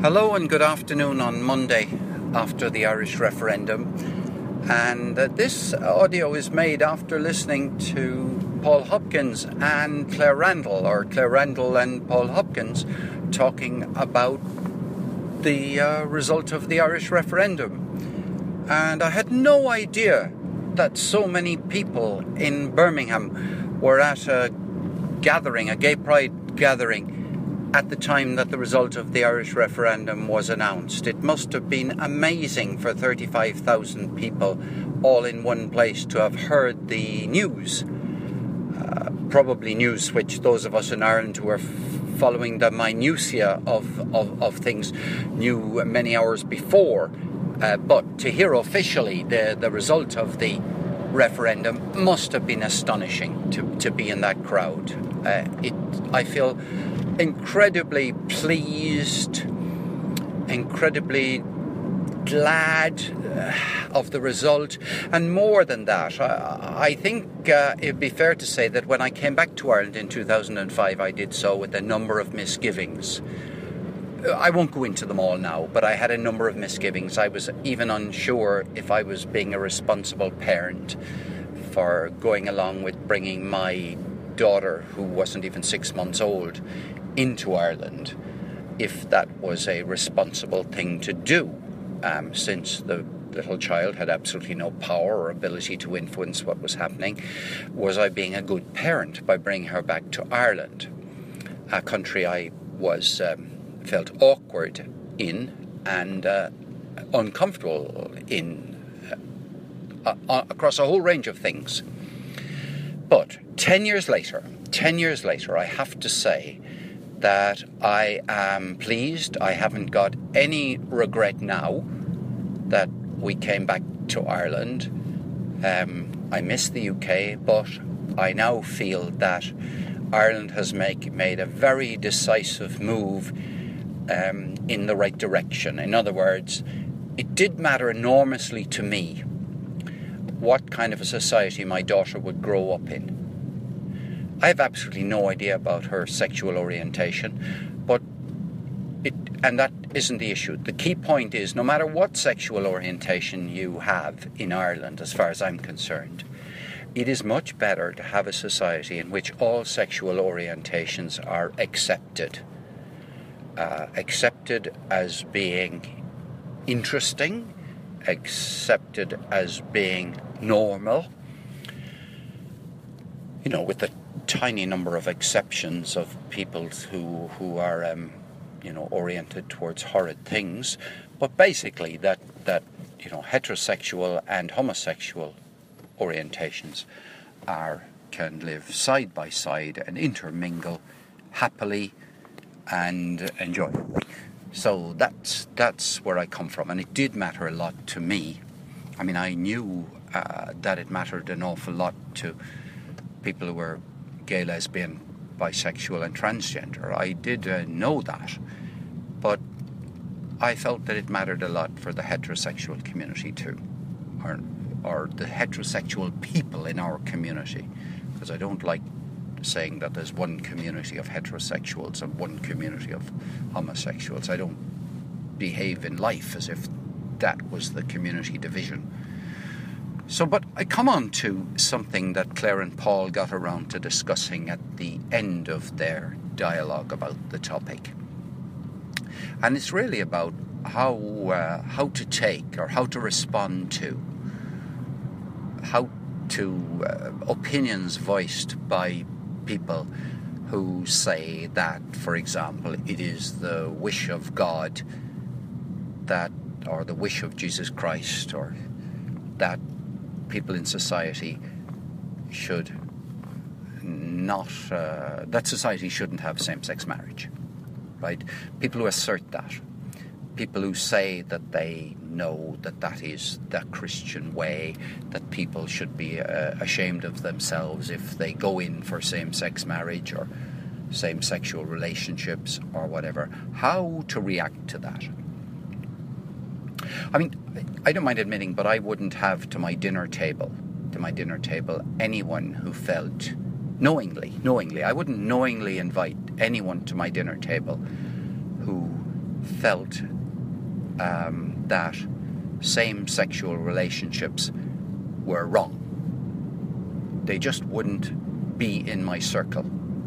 Hello and good afternoon on Monday after the Irish referendum. And this audio is made after listening to Paul Hopkins and Claire Randall, or Claire Randall and Paul Hopkins, talking about the result of the Irish referendum. And I had no idea that so many people in Birmingham were at a gathering, a gay pride gathering, at the time that the result of the Irish referendum was announced. It must have been amazing for 35,000 people all in one place to have heard the news. Probably news which those of us in Ireland who are following the minutiae of things knew many hours before. But to hear officially the result of the referendum must have been astonishing to be in that crowd. I feel incredibly pleased, incredibly glad of the result, and more than that, I think it'd be fair to say that when I came back to Ireland in 2005, I did so with a number of misgivings. I won't go into them all now, but I had a number of misgivings. I was even unsure if I was being a responsible parent for going along with bringing my daughter, who wasn't even 6 months old, into Ireland, if that was a responsible thing to do, since the little child had absolutely no power or ability to influence what was happening. Was I being a good parent by bringing her back to Ireland, a country I was felt awkward in and uncomfortable in across a whole range of things. But 10 years later, I have to say that I am pleased. I haven't got any regret now that we came back to Ireland. I miss the UK, but I now feel that Ireland has made a very decisive move in the right direction. In other words, it did matter enormously to me what kind of a society my daughter would grow up in. I have absolutely no idea about her sexual orientation, and that isn't the issue. The key point is, no matter what sexual orientation you have in Ireland, as far as I'm concerned, it is much better to have a society in which all sexual orientations are accepted. Accepted as being interesting, accepted as being normal, with the tiny number of exceptions of people who are oriented towards horrid things, but basically that heterosexual and homosexual orientations can live side by side and intermingle happily and enjoy. So that's where I come from, and it did matter a lot to me. I mean, I knew that it mattered an awful lot to people who were gay, lesbian, bisexual and transgender. I did know that, but I felt that it mattered a lot for the heterosexual community too, or the heterosexual people in our community, because I don't like saying that there's one community of heterosexuals and one community of homosexuals. I don't behave in life as if that was the community division. So, but I come on to something that Claire and Paul got around to discussing at the end of their dialogue about the topic. And it's really about how to take, or how to respond to, opinions voiced by people who say that, for example, it is the wish of God or the wish of Jesus Christ, or that people in society should not, that society shouldn't have same-sex marriage, right? People who assert that, people who say that they know that is the Christian way, that people should be ashamed of themselves if they go in for same-sex marriage or same-sexual relationships or whatever. How to react to that? I mean, I don't mind admitting, but I wouldn't have to my dinner table anyone who felt knowingly, I wouldn't knowingly invite anyone to my dinner table who felt that same-sexual relationships were wrong. They just wouldn't be in my circle.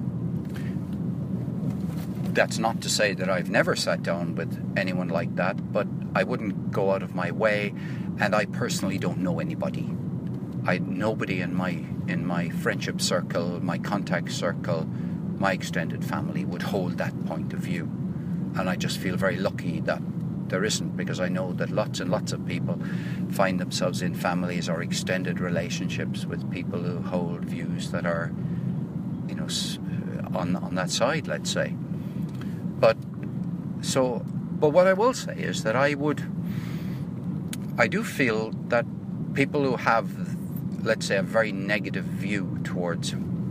That's not to say that I've never sat down with anyone like that, but I wouldn't go out of my way, and I personally don't know anybody. Nobody in my friendship circle, my contact circle, my extended family would hold that point of view. And I just feel very lucky that there isn't, because I know that lots and lots of people find themselves in families or extended relationships with people who hold views that are, on that side, let's say. But what I will say is that I do feel that people who have, let's say, a very negative view towards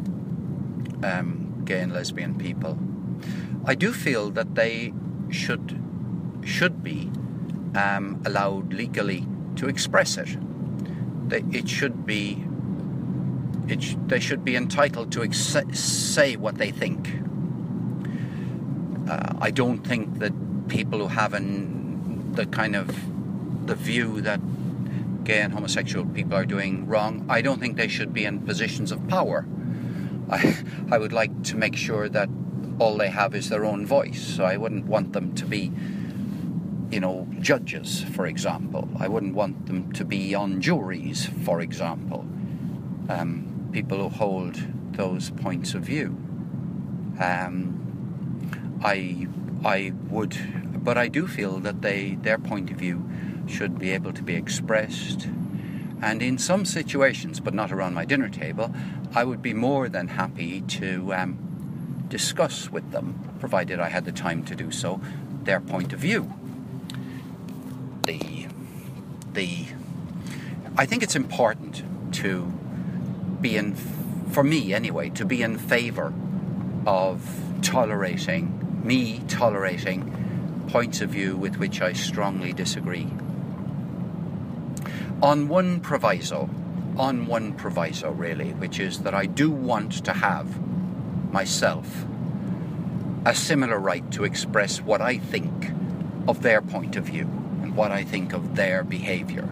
gay and lesbian people, I do feel that they should be allowed legally to express it. They should be entitled to say what they think. I don't think that people who have the view that gay and homosexual people are doing wrong, I don't think they should be in positions of power. I would like to make sure that all they have is their own voice. So I wouldn't want them to be, judges, for example. I wouldn't want them to be on juries, for example. People who hold those points of view. I would, but I do feel that their point of view should be able to be expressed. And in some situations, but not around my dinner table, I would be more than happy to discuss with them, provided I had the time to do so, their point of view. I think it's important to be for me anyway, to be in favour of tolerating points of view with which I strongly disagree. On one proviso really, which is that I do want to have myself a similar right to express what I think of their point of view and what I think of their behaviour.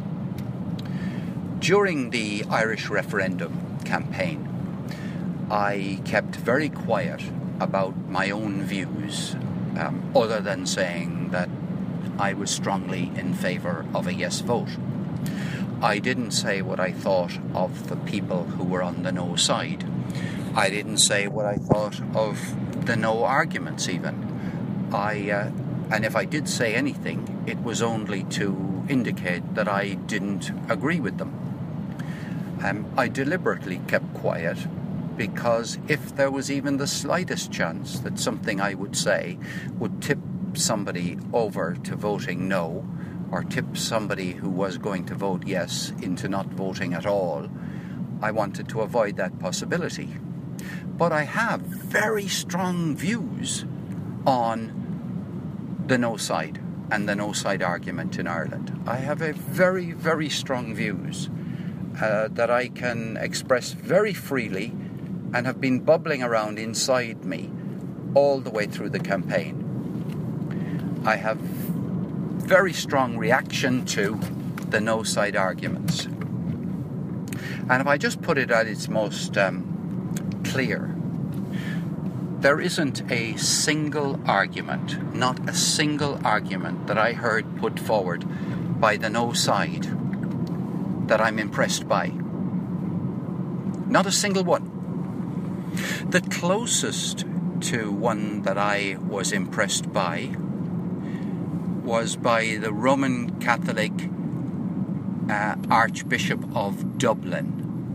During the Irish referendum campaign, I kept very quiet about my own views, other than saying that I was strongly in favour of a yes vote. I didn't say what I thought of the people who were on the no side. I didn't say what I thought of the no arguments even. And if I did say anything, it was only to indicate that I didn't agree with them. I deliberately kept quiet because if there was even the slightest chance that something I would say would tip somebody over to voting no, or tip somebody who was going to vote yes into not voting at all, I wanted to avoid that possibility. But I have very strong views on the no side and the no side argument in Ireland. I have a very, very strong views that I can express very freely and have been bubbling around inside me all the way through the campaign. I have very strong reaction to the no side arguments. And if I just put it at its most clear, there isn't a single argument, not a single argument that I heard put forward by the no side that I'm impressed by. Not a single one. The closest to one that I was impressed by was by the Roman Catholic Archbishop of Dublin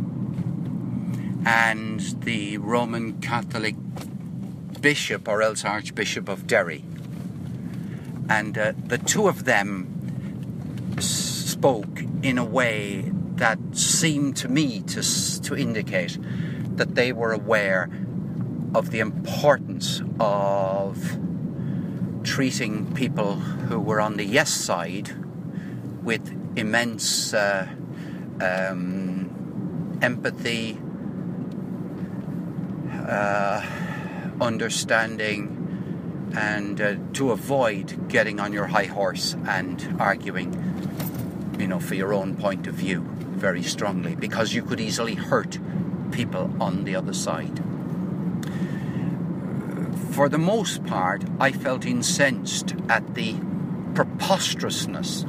and the Roman Catholic Bishop or else Archbishop of Derry. And the two of them spoke in a way that seemed to me to indicate that they were aware of the importance of treating people who were on the yes side with immense empathy, understanding, and to avoid getting on your high horse and arguing, for your own point of view very strongly, because you could easily hurt people on the other side. For the most part, I felt incensed at the preposterousness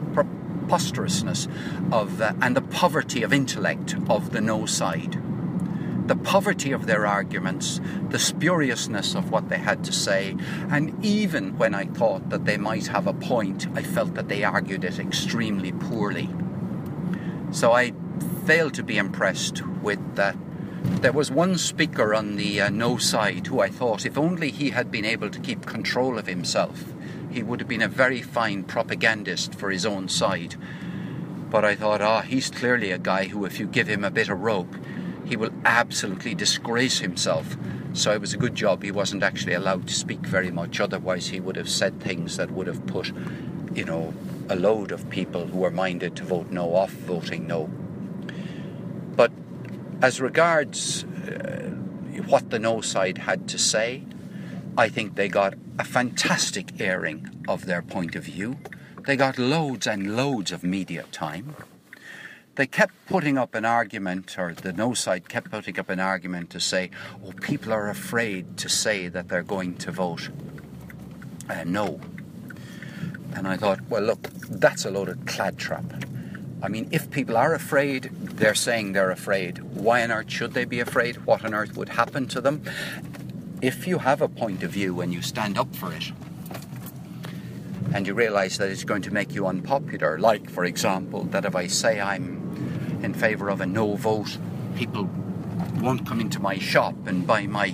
of and the poverty of intellect of the no side. The poverty of their arguments, the spuriousness of what they had to say, and even when I thought that they might have a point, I felt that they argued it extremely poorly. So I failed to be impressed with that. There was one speaker on the no side who I thought, if only he had been able to keep control of himself, he would have been a very fine propagandist for his own side. But I thought, he's clearly a guy who, if you give him a bit of rope, he will absolutely disgrace himself. So it was a good job he wasn't actually allowed to speak very much. Otherwise he would have said things that would have put, a load of people who were minded to vote no off voting no. But as regards what the no side had to say, I think they got a fantastic airing of their point of view. They got loads and loads of media time. They kept putting up an argument, or the no side kept putting up an argument to say, people are afraid to say that they're going to vote no. And I thought, well, look, that's a load of claptrap. I mean, if people are afraid, they're saying they're afraid. Why on earth should they be afraid? What on earth would happen to them? If you have a point of view and you stand up for it, and you realise that it's going to make you unpopular, like, for example, that if I say I'm in favour of a no vote, people won't come into my shop and buy my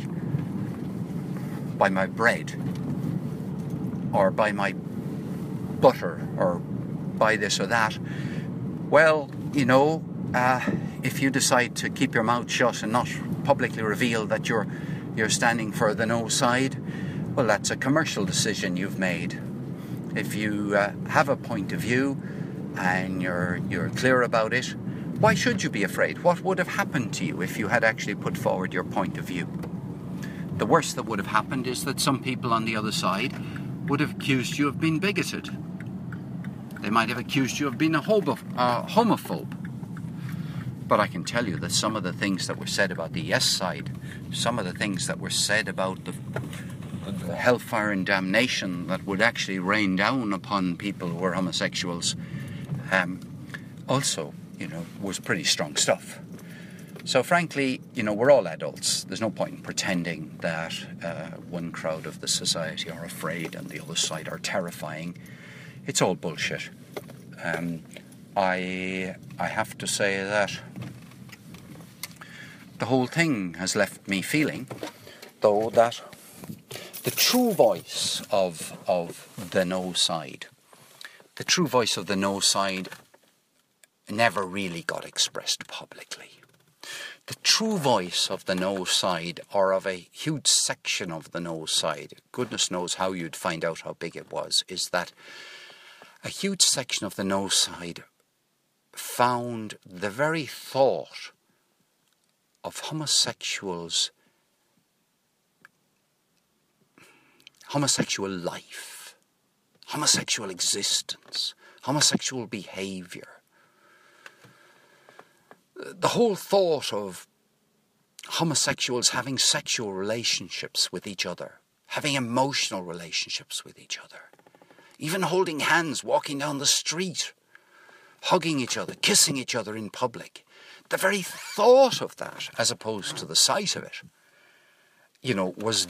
bread, or buy my butter, or buy this or that. Well, if you decide to keep your mouth shut and not publicly reveal that you're standing for the no side, well, that's a commercial decision you've made. If you have a point of view and you're clear about it, why should you be afraid? What would have happened to you if you had actually put forward your point of view? The worst that would have happened is that some people on the other side would have accused you of being bigoted. They might have accused you of being a homophobe. But I can tell you that some of the things that were said about the yes side, some of the things that were said about the hellfire and damnation that would actually rain down upon people who were homosexuals, also, was pretty strong stuff. So frankly, we're all adults. There's no point in pretending that one crowd of the society are afraid and the other side are terrifying. It's all bullshit. I have to say that the whole thing has left me feeling, though, that the true voice of the no side, never really got expressed publicly. The true voice of the no side, or of a huge section of the no side, goodness knows how you'd find out how big it was, is that a huge section of the no side found the very thought of homosexual life, homosexual existence, homosexual behaviour, the whole thought of homosexuals having sexual relationships with each other, having emotional relationships with each other, even holding hands, walking down the street, hugging each other, kissing each other in public. The very thought of that, as opposed to the sight of it, was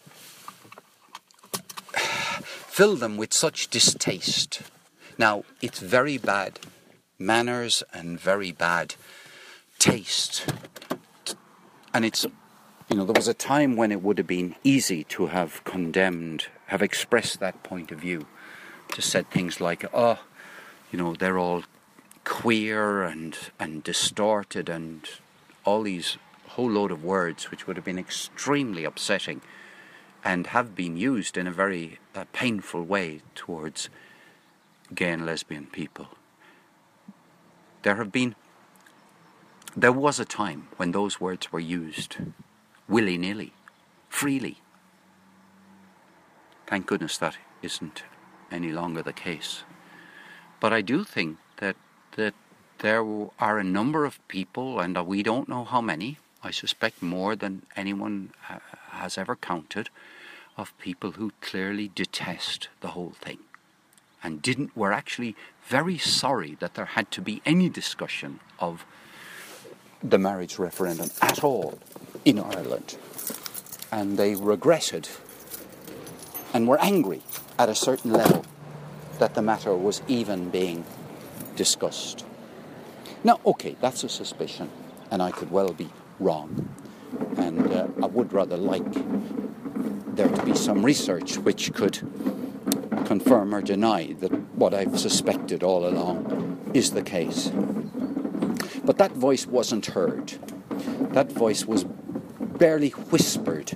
filled them with such distaste. Now, it's very bad manners and very bad taste. And it's, there was a time when it would have been easy to have expressed that point of view. Just said things like, they're all queer and distorted, and all these whole load of words which would have been extremely upsetting and have been used in a very painful way towards gay and lesbian people. There was a time when those words were used willy-nilly, freely. Thank goodness that isn't any longer the case. But I do think that there are a number of people, and we don't know how many, I suspect more than anyone has ever counted, of people who clearly detest the whole thing and were actually very sorry that there had to be any discussion of the marriage referendum at all in Ireland. And they regretted and were angry at a certain level that the matter was even being discussed. Now, okay, that's a suspicion, and I could well be wrong. And I would rather like there to be some research which could confirm or deny that what I've suspected all along is the case. But that voice wasn't heard. That voice was barely whispered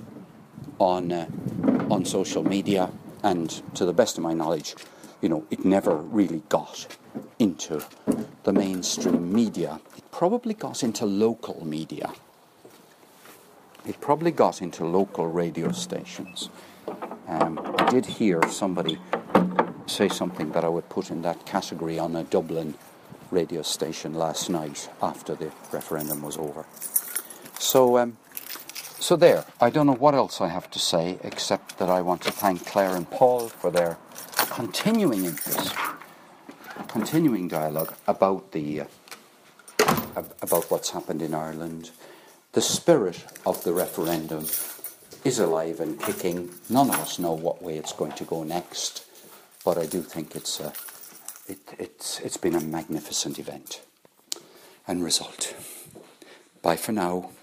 on social media, and to the best of my knowledge, it never really got into the mainstream media. It probably got into local media. It probably got into local radio stations. I did hear somebody say something that I would put in that category on a Dublin radio station last night after the referendum was over. So there. I don't know what else I have to say, except that I want to thank Claire and Paul for their continuing interest, continuing dialogue about about what's happened in Ireland. The spirit of the referendum is alive and kicking. None of us know what way it's going to go next, but I do think it's been a magnificent event and result. Bye for now.